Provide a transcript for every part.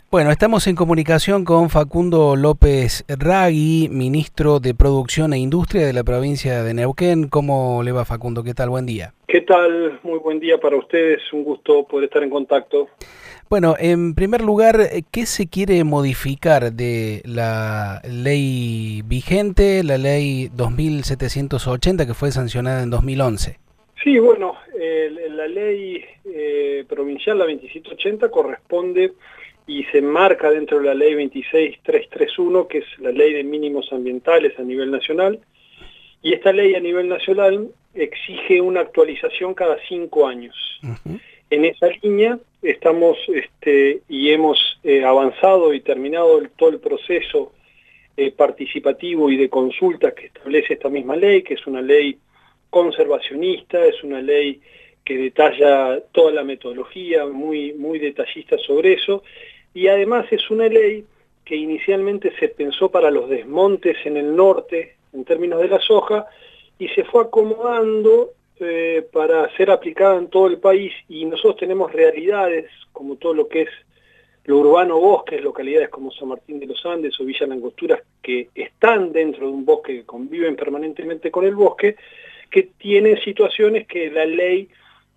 Bueno, estamos en comunicación con Facundo López Ragui, ministro de Producción e Industria de la provincia de Neuquén. ¿Cómo le va, Facundo? ¿Qué tal? Buen día. ¿Qué tal? Muy buen día para ustedes, un gusto poder estar en contacto. Bueno, en primer lugar, ¿qué se quiere modificar de la ley vigente, la ley 2780 que fue sancionada en 2011? Sí, bueno, la ley provincial, la 2780, corresponde y se enmarca dentro de la ley 26331, que es la ley de mínimos ambientales a nivel nacional, y esta ley a nivel nacional exige una actualización cada 5 años. Uh-huh. En esa línea estamos y hemos avanzado y terminado todo el proceso participativo y de consultas que establece esta misma ley, que es una ley conservacionista, es una ley que detalla toda la metodología, muy detallista sobre eso, y además es una ley que inicialmente se pensó para los desmontes en el norte, en términos de la soja, y se fue acomodando para ser aplicada en todo el país, y nosotros tenemos realidades como todo lo que es lo urbano bosques, localidades como San Martín de los Andes o Villa Langosturas, que están dentro de un bosque, que conviven permanentemente con el bosque, que tienen situaciones que la ley,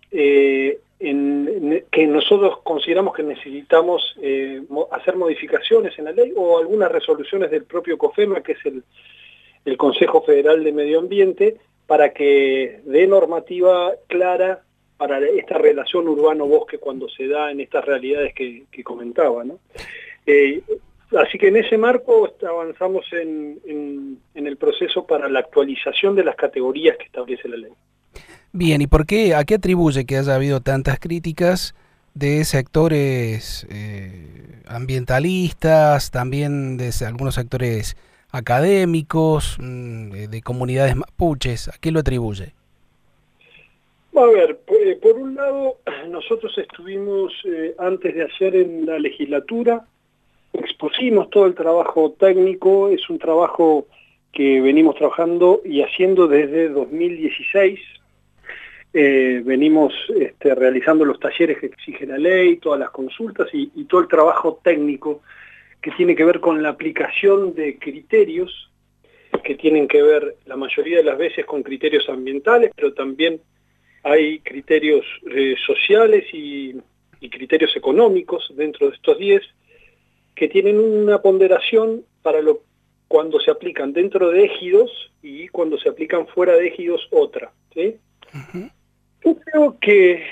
que nosotros consideramos que necesitamos hacer modificaciones en la ley, o algunas resoluciones del propio COFEMA, que es el Consejo Federal de Medio Ambiente, para que dé normativa clara para esta relación urbano-bosque cuando se da en estas realidades que comentaba, ¿no? Así que en ese marco avanzamos en el proceso para la actualización de las categorías que establece la ley. Bien, ¿y a qué atribuye que haya habido tantas críticas de sectores ambientalistas, también de algunos sectores académicos, de comunidades mapuches? ¿A qué lo atribuye? A ver, por un lado, nosotros estuvimos antes de ayer en la legislatura, expusimos todo el trabajo técnico, es un trabajo que venimos trabajando y haciendo desde 2016. Venimos realizando los talleres que exige la ley, todas las consultas y todo el trabajo técnico que tiene que ver con la aplicación de criterios que tienen que ver la mayoría de las veces con criterios ambientales, pero también hay criterios sociales y criterios económicos dentro de estos 10 que tienen una ponderación cuando se aplican dentro de ejidos y cuando se aplican fuera de ejidos otra, ¿sí? Uh-huh. Yo creo que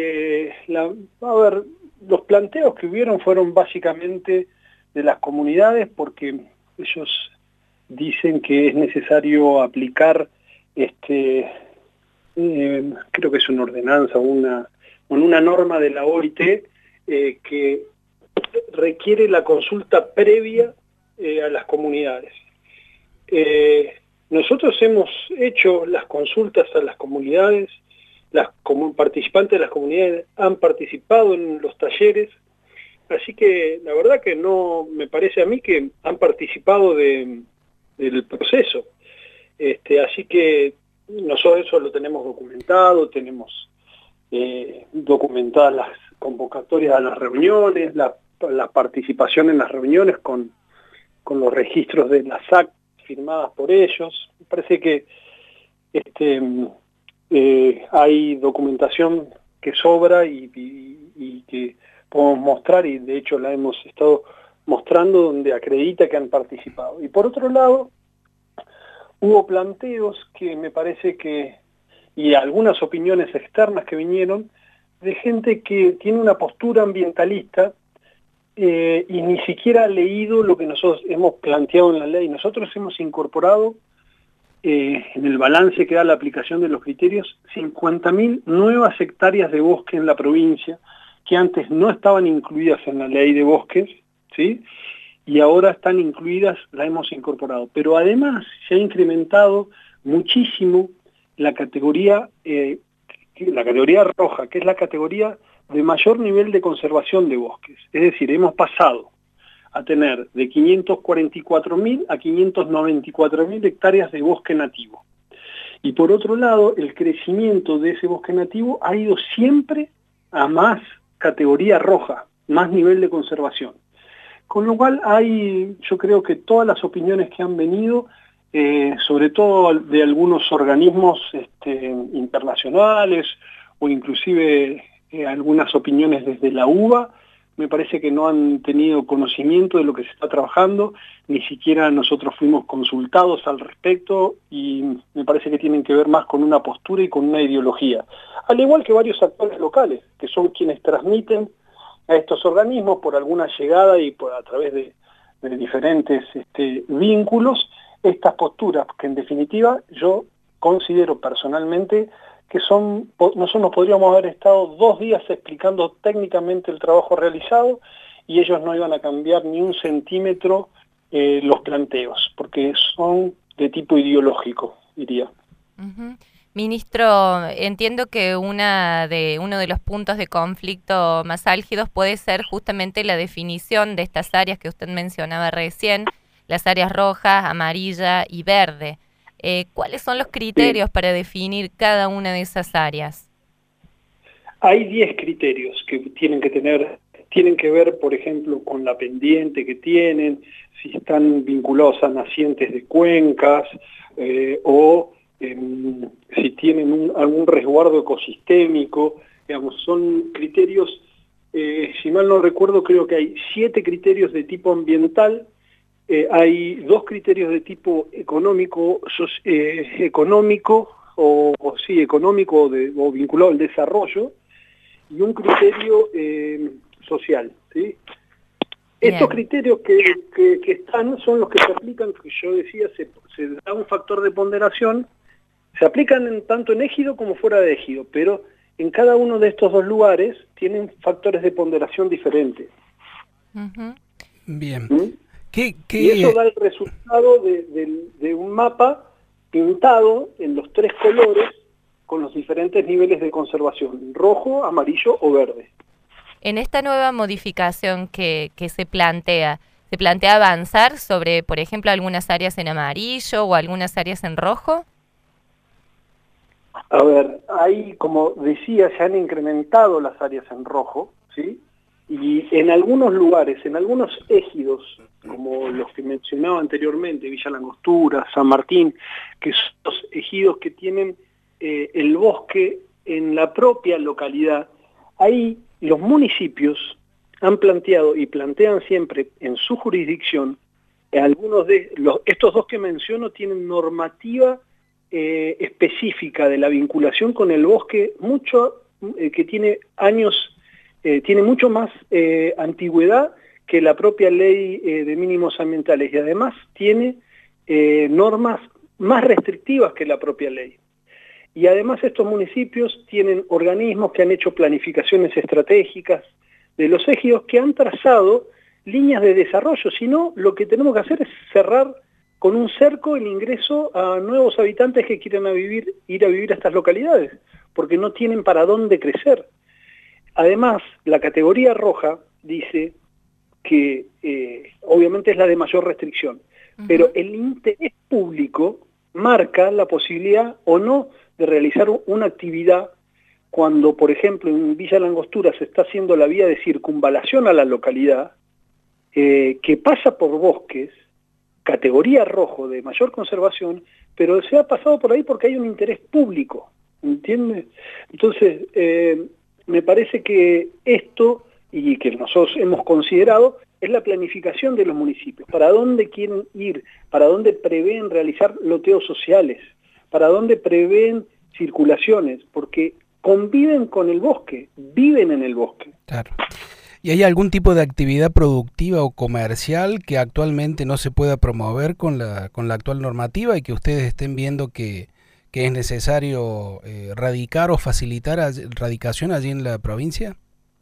los planteos que hubieron fueron básicamente de las comunidades, porque ellos dicen que es necesario aplicar creo que es una ordenanza o una norma de la OIT que requiere la consulta previa a las comunidades. Nosotros hemos hecho las consultas a las comunidades, como participantes de las comunidades han participado en los talleres, así que la verdad que no me parece a mí que han participado del proceso. Así que nosotros eso lo tenemos documentado, tenemos documentadas las convocatorias a las reuniones, la participación en las reuniones con los registros de las SAC firmadas por ellos. Me parece que hay documentación que sobra y que podemos mostrar, y de hecho la hemos estado mostrando donde acredita que han participado. Y por otro lado, hubo planteos que me parece y algunas opiniones externas que vinieron, de gente que tiene una postura ambientalista y ni siquiera ha leído lo que nosotros hemos planteado en la ley. Nosotros hemos incorporado en el balance que da la aplicación de los criterios 50.000 nuevas hectáreas de bosque en la provincia que antes no estaban incluidas en la ley de bosques, ¿sí? Y ahora están incluidas, la hemos incorporado. Pero además se ha incrementado muchísimo la categoría roja, que es la categoría de mayor nivel de conservación de bosques. Es decir, hemos pasado a tener de 544.000 a 594.000 hectáreas de bosque nativo. Y por otro lado, el crecimiento de ese bosque nativo ha ido siempre a más categoría roja, más nivel de conservación. Con lo cual yo creo que todas las opiniones que han venido, sobre todo de algunos organismos internacionales o inclusive algunas opiniones desde la UBA, me parece que no han tenido conocimiento de lo que se está trabajando, ni siquiera nosotros fuimos consultados al respecto y me parece que tienen que ver más con una postura y con una ideología. Al igual que varios actores locales, que son quienes transmiten a estos organismos por alguna llegada y a través de diferentes vínculos, estas posturas, que en definitiva yo considero personalmente que nosotros podríamos haber estado 2 días explicando técnicamente el trabajo realizado y ellos no iban a cambiar ni un centímetro los planteos, porque son de tipo ideológico, diría. Uh-huh. Ministro, entiendo que uno de los puntos de conflicto más álgidos puede ser justamente la definición de estas áreas que usted mencionaba recién, las áreas rojas, amarilla y verde. ¿Cuáles son los criterios para definir cada una de esas áreas? Hay 10 criterios que tienen que ver, por ejemplo, con la pendiente que tienen, si están vinculados a nacientes de cuencas o si tienen algún resguardo ecosistémico, digamos, son criterios, si mal no recuerdo, creo que hay 7 criterios de tipo ambiental, hay 2 criterios de tipo económico o vinculado al desarrollo, y un criterio social, ¿sí? Estos criterios que están son los que se aplican, que yo decía, se da un factor de ponderación, se aplican tanto en ejido como fuera de ejido, pero en cada uno de estos 2 lugares tienen factores de ponderación diferentes. Uh-huh. Bien. ¿Mm? Y eso da el resultado de un mapa pintado en los 3 colores con los diferentes niveles de conservación, rojo, amarillo o verde. En esta nueva modificación que se plantea avanzar sobre, por ejemplo, algunas áreas en amarillo o algunas áreas en rojo? A ver, ahí, como decía, se han incrementado las áreas en rojo, ¿sí? Y en algunos lugares, en algunos ejidos, como los que mencionaba anteriormente, Villa Langostura, San Martín, que son los ejidos que tienen el bosque en la propia localidad, ahí los municipios han planteado y plantean siempre en su jurisdicción, algunos de estos 2 que menciono tienen normativa específica de la vinculación con el bosque, que tiene años, tiene mucho más antigüedad que la propia ley de mínimos ambientales, y además tiene normas más restrictivas que la propia ley. Y además estos municipios tienen organismos que han hecho planificaciones estratégicas de los ejidos, que han trazado líneas de desarrollo. Si no, lo que tenemos que hacer es cerrar con un cerco el ingreso a nuevos habitantes que quieran ir a vivir a estas localidades, porque no tienen para dónde crecer. Además, la categoría roja dice que obviamente es la de mayor restricción, pero el interés público marca la posibilidad o no de realizar una actividad cuando, por ejemplo, en Villa Langostura se está haciendo la vía de circunvalación a la localidad, que pasa por bosques, categoría rojo de mayor conservación, pero se ha pasado por ahí porque hay un interés público, ¿entiendes? Entonces, me parece que esto, y que nosotros hemos considerado, es la planificación de los municipios, para dónde quieren ir, para dónde prevén realizar loteos sociales, para dónde prevén circulaciones, porque conviven con el bosque, viven en el bosque. Claro. ¿Y hay algún tipo de actividad productiva o comercial que actualmente no se pueda promover con la actual normativa y que ustedes estén viendo que es necesario radicar o facilitar radicación allí en la provincia?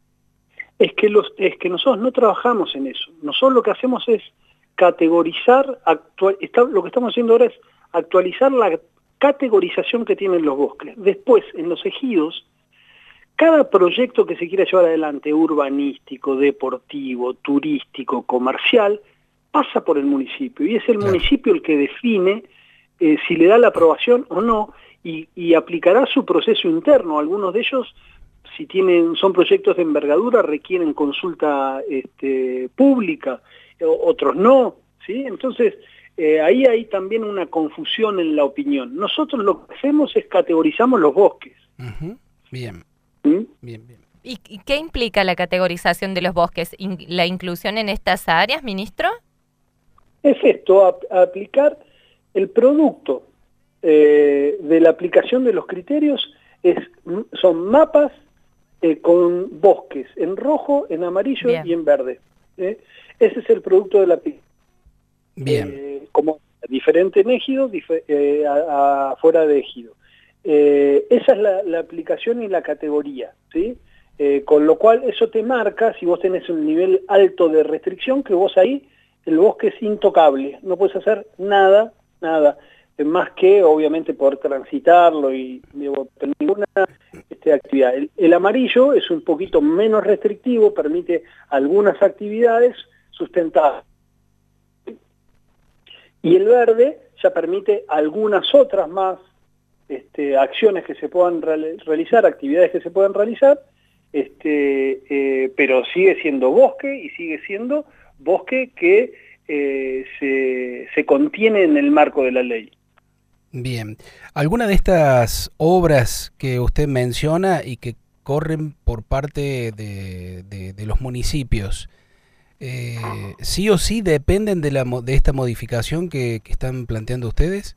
Es que nosotros no trabajamos en eso. Nosotros lo que hacemos es categorizar, lo que estamos haciendo ahora es actualizar la categorización que tienen los bosques. Después, en los ejidos, cada proyecto que se quiera llevar adelante, urbanístico, deportivo, turístico, comercial, pasa por el municipio, y es el municipio el que define si le da la aprobación o no, y aplicará su proceso interno. Algunos de ellos si son proyectos de envergadura, requieren consulta pública, otros no, ¿sí? Entonces, ahí hay también una confusión en la opinión. Nosotros lo que hacemos es categorizamos los bosques. Bien. ¿Mm? Bien, bien. ¿Y qué implica la categorización de los bosques? ¿La inclusión en estas áreas, ministro? Es esto, aplicar el producto de la aplicación de los criterios, son mapas con bosques en rojo, en amarillo Bien. y en verde. Ese es el producto de la aplicación. Bien. Como diferente en ejido, afuera de ejido. Esa es la aplicación y la categoría, ¿sí? Con lo cual eso te marca, si vos tenés un nivel alto de restricción, que vos ahí, el bosque es intocable, no puedes hacer nada, más que obviamente poder transitarlo y ninguna actividad. El amarillo es un poquito menos restrictivo, permite algunas actividades sustentadas. Y el verde ya permite algunas otras más acciones que se puedan realizar, actividades que se puedan realizar, pero sigue siendo bosque y sigue siendo bosque que se contiene en el marco de la ley. Bien. ¿Alguna de estas obras que usted menciona y que corren por parte de los municipios, sí o sí dependen de esta modificación que están planteando ustedes?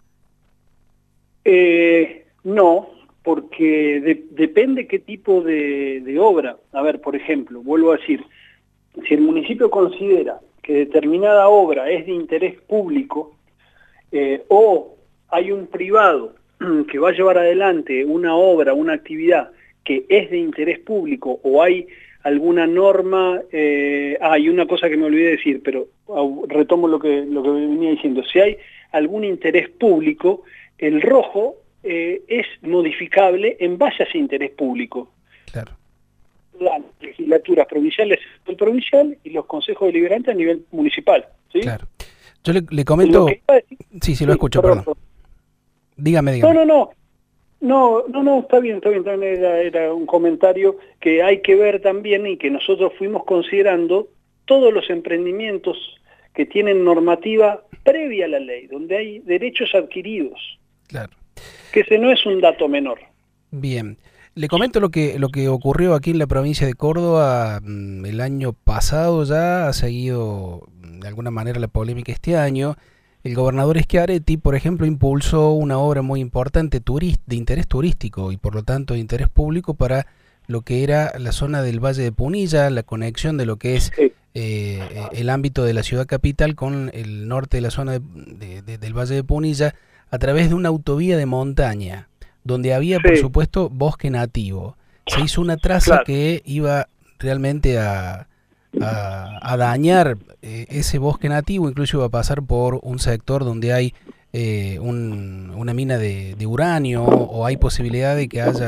No, porque depende qué tipo de obra. A ver, por ejemplo, vuelvo a decir, si el municipio considera que determinada obra es de interés público, o hay un privado que va a llevar adelante una obra, una actividad que es de interés público, o hay alguna norma, hay una cosa que me olvidé decir, pero retomo lo que venía diciendo, si hay algún interés público, el rojo es modificable en base a ese interés público. Claro. Las legislaturas provinciales a nivel provincial y los consejos deliberantes a nivel municipal, ¿sí? Claro. Yo le comento... Sí, lo escucho, perdón. Dígame. No, está bien, era un comentario que hay que ver también y que nosotros fuimos considerando todos los emprendimientos que tienen normativa previa a la ley, donde hay derechos adquiridos. Claro. Que ese no es un dato menor. Bien. Le comento lo que ocurrió aquí en la provincia de Córdoba el año pasado ya, ha seguido de alguna manera la polémica este año. El gobernador Schiaretti, por ejemplo, impulsó una obra muy importante de interés turístico y por lo tanto de interés público para lo que era la zona del Valle de Punilla, la conexión de lo que es el ámbito de la ciudad capital con el norte de la zona del Valle de Punilla a través de una autovía de montaña, donde había, por supuesto, bosque nativo. Se hizo una traza que iba realmente a dañar ese bosque nativo, incluso iba a pasar por un sector donde hay una mina de uranio, o hay posibilidad de que haya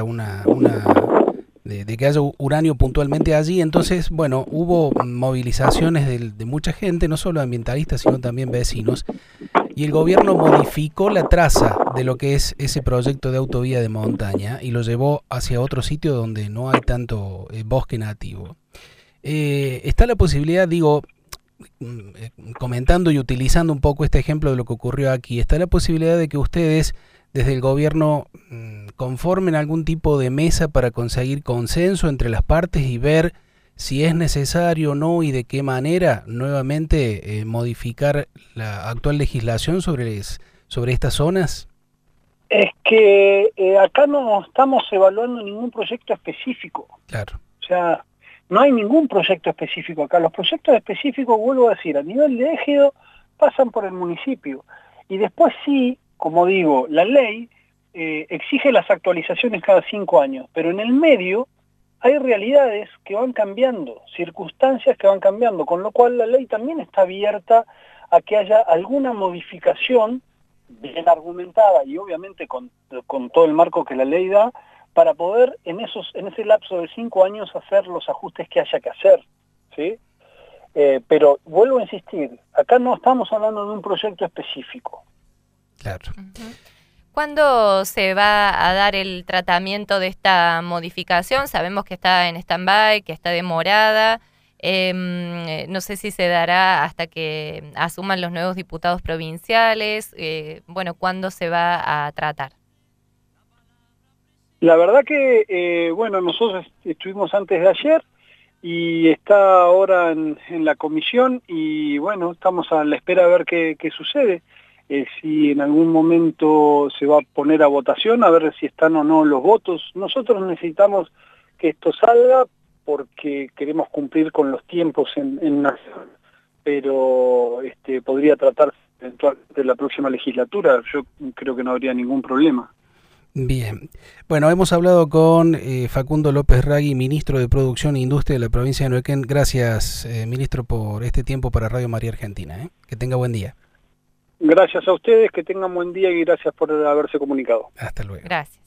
de que haya uranio puntualmente allí. Entonces, bueno, hubo movilizaciones de mucha gente, no solo ambientalistas, sino también vecinos, y el gobierno modificó la traza de lo que es ese proyecto de autovía de montaña y lo llevó hacia otro sitio donde no hay tanto bosque nativo. Está la posibilidad, digo, comentando y utilizando un poco este ejemplo de lo que ocurrió aquí, está la posibilidad de que ustedes desde el gobierno conformen algún tipo de mesa para conseguir consenso entre las partes y ver si es necesario o no y de qué manera nuevamente modificar la actual legislación sobre estas zonas. Es que acá no estamos evaluando ningún proyecto específico. Claro. O sea, no hay ningún proyecto específico acá. Los proyectos específicos, vuelvo a decir, a nivel de ejido pasan por el municipio. Y después sí, como digo, la ley exige las actualizaciones cada 5 años, pero en el medio hay realidades que van cambiando, circunstancias que van cambiando, con lo cual la ley también está abierta a que haya alguna modificación bien argumentada y obviamente con todo el marco que la ley da, para poder en ese lapso de 5 años hacer los ajustes que haya que hacer, ¿sí? Pero vuelvo a insistir, acá no estamos hablando de un proyecto específico. Claro. ¿Cuándo se va a dar el tratamiento de esta modificación? Sabemos que está en stand-by, que está demorada. No sé si se dará hasta que asuman los nuevos diputados provinciales. Bueno, ¿cuándo se va a tratar? La verdad que, bueno, nosotros estuvimos antes de ayer y está ahora en la comisión y bueno, estamos a la espera de ver qué sucede. Si en algún momento se va a poner a votación, a ver si están o no los votos. Nosotros necesitamos que esto salga porque queremos cumplir con los tiempos en Nación, pero podría tratarse eventualmente de la próxima legislatura. Yo creo que no habría ningún problema. Bien. Bueno, hemos hablado con Facundo López Ragui, ministro de Producción e Industria de la provincia de Neuquén. Gracias, ministro, por este tiempo para Radio María Argentina. Que tenga buen día. Gracias a ustedes, que tengan buen día y gracias por haberse comunicado. Hasta luego. Gracias.